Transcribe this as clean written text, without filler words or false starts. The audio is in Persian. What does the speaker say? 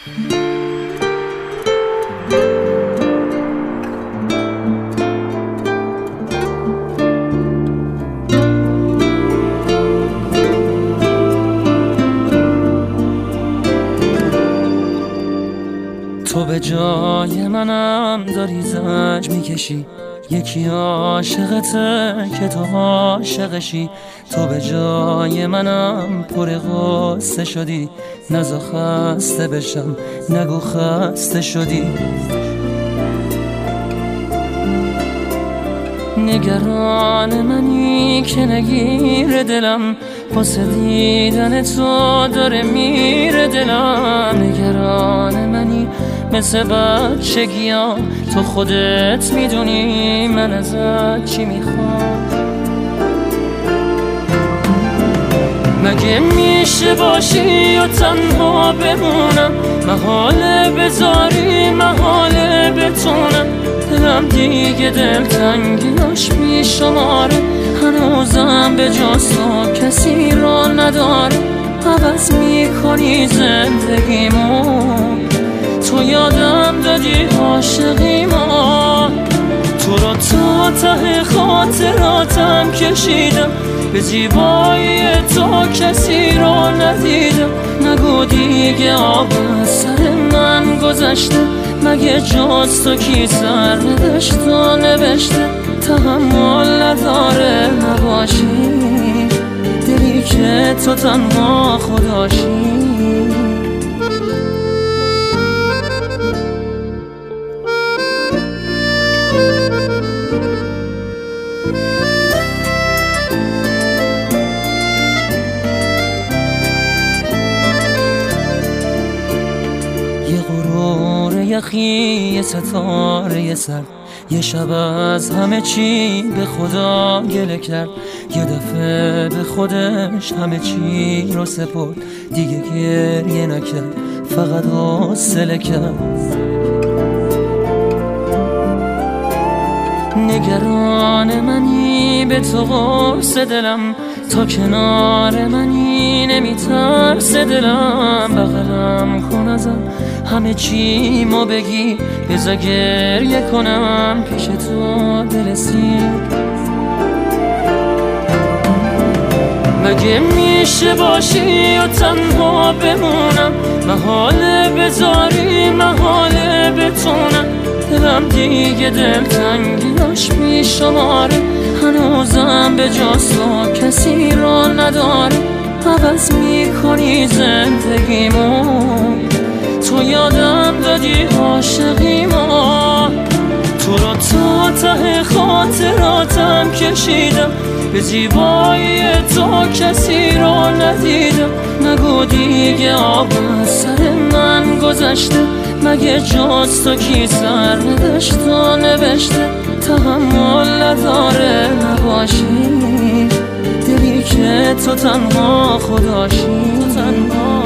تو به جای منم داری زنج میکشی، یکی عاشقته که تو عاشقشی. تو به جای منم پر غصه شدی، نزا خسته بشم نگو خسته شدی. نگران منی که نگیر دلم، واسه دیدن تو داره میره دلم. نگران منی مثل بچگیام، تو خودت میدونی من ازت چی میخوام. مگه میشه باشی و تنها بمونم، محاله بذاری محاله بتونم. دلم دیگه دلتنگیاش میشماره، هنوزم به جز تو کسی را نداره. عوض میکنی زندگیمو، تو یادم دادی عاشقیمو. تو رو تا ته خاطراتم کشیدم، به زیبایی تو کسی را ندیدم. نگو دیگه آب از سر من گذشته، مگه جز تو کی سر نوشت و نوشته. تحمل نداره نباشی، دلی که تو تنها خداشی. یه غرور یخی، یه ستاره سر، یه شب از همه چی به خدا گله کرد. یه دفعه به خودش همه چی رو سپرد، دیگه گریه نکرد فقط حوصله کرد. نگران منی به تو قرص دلم، تا کنار منی نمیترس دلم. بغلم کن ازم همه چی ما بگی، بذار گریه کنم پیش تو دلسی. مگه میشه باشی و تنها بمونم، محاله بذاری محاله بتونم. دلم دیگه دلتنگیاش میشماره، هنوزم به جز تو کسی را نداره. عوض میکنی زندگیمو، تو یادم دادی عاشقیمو. تو رو تا ته خاطراتم کشیدم، به زیبایی تو کسی را ندیدم. نگو دیگه آب از سر من گذشته، مگه جز تو کی سر نوشت و نوشته. تحمل نداره نباشی، دلی که تو تنها خداشی.